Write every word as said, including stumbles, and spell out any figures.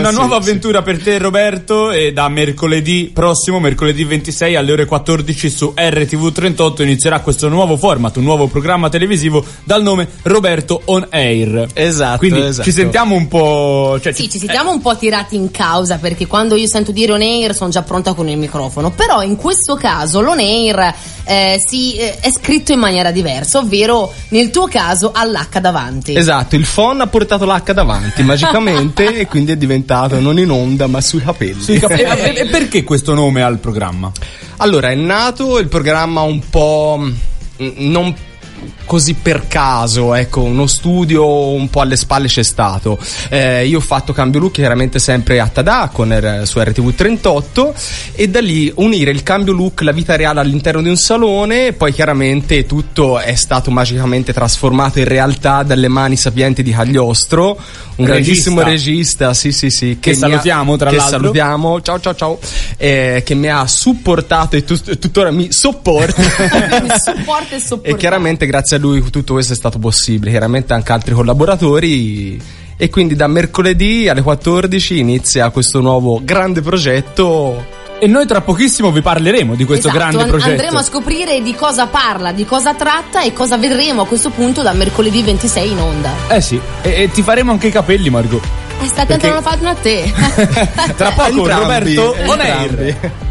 una sì, nuova sì. avventura per te, Roberto, e da mercoledì prossimo, mercoledì ventisei alle ore quattordici su R T V trentotto inizierà questo nuovo format, un nuovo programma televisivo dal nome Roberto On Air. Esatto, Quindi esatto. ci sentiamo un po', cioè, Sì, ci... ci sentiamo un po' tirati in causa, perché quando io sento dire on air sono già pronta con il microfono, però in questo caso l'on air eh, si, eh, è scritto in maniera diversa, ovvero nel tuo caso all'H davanti. Esatto, il phon ha portato l'H davanti magicamente e quindi è diventato non in onda ma sui capelli. Sui capelli. e, e perché questo nome al programma? Allora, è nato il programma un po' mh, non così per caso, ecco, uno studio un po' alle spalle c'è stato. Eh, io ho fatto cambio look chiaramente sempre a Tadà con R- su R T V trentotto, e da lì unire il cambio look, la vita reale all'interno di un salone, poi chiaramente tutto è stato magicamente trasformato in realtà dalle mani sapienti di Cagliostro, un Regista. grandissimo regista, sì sì sì, Che mi ha- salutiamo, tra che l'altro. salutiamo, ciao ciao ciao, eh, che mi ha supportato e tut- tuttora mi sopporta. Mi supporta e sopporta. E chiaramente grazie a lui tutto questo è stato possibile, chiaramente anche altri collaboratori, e quindi da mercoledì alle quattordici inizia questo nuovo grande progetto. E noi tra pochissimo vi parleremo di questo Esatto, grande an- progetto. andremo a scoprire di cosa parla, di cosa tratta e cosa vedremo a questo punto da mercoledì ventisei in onda. Eh sì, e, e ti faremo anche i capelli, Margot. E stai attento, Perché- non lo fanno a te. Tra poco Entrambi, Roberto On Air. entrambi.